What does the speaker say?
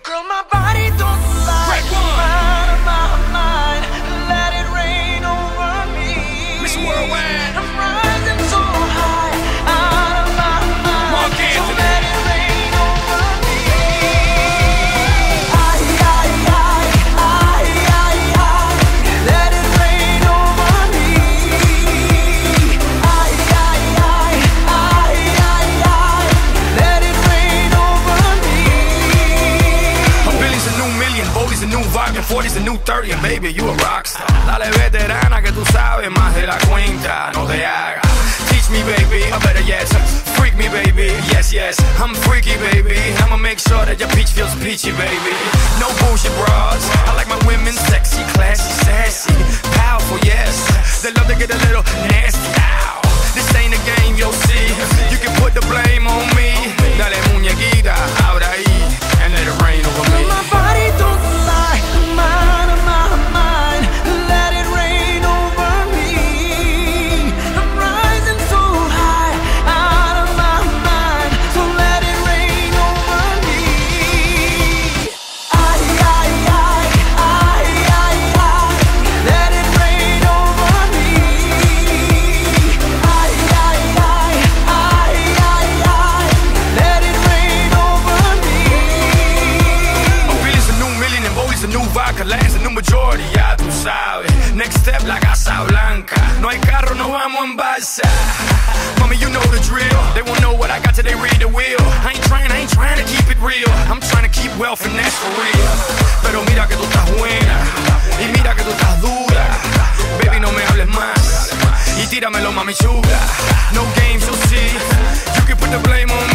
Girl, my body don't lie. Out of my mind, let it rain over me. Mr. Worldwide. I'm rising so high, out of my mind. So let it rain over me. Let it rain over me. Let it rain over me. A Billy's a new million, Bodie's a new vibe, and 40's a new 30, and baby, you a rockstar. Dale veterana que tú sabes más de la cuenta, no te hagas. Teach me, baby, or better yet, freak me, baby. Yes, yes, I'm freaky, baby. I'ma make sure that your peach feels peachy, baby. No bullshit bras. I like my women sexy, classy, sassy, powerful, yes. They love to get a little nasty. Ow. This ain't a game, you'll see. You can put the blame on me. Dale muñequita, ahora ahí, and let it rain over me. My body don't lie, I'm out of my mind. Let it rain over me. I'm rising so high, out of my mind. So let it rain over me. Let it rain over me. Let it rain over me. Oh, Billy's a new million and Bodie's a new vodka, Lance a new majority, ya tú sabes. Next step, la Casa Blanca. No hay carro, no vamos en balsa. Mommy, you know the drill. They won't know what I got till they read the wheel. I ain't trying to keep it real. I'm trying to keep wealth and that's for real. Pero mira que tú estás buena y mira que tú estás dura. Baby, no me hables más y tíramelo, mami chula. No games, you'll see. You can put the blame on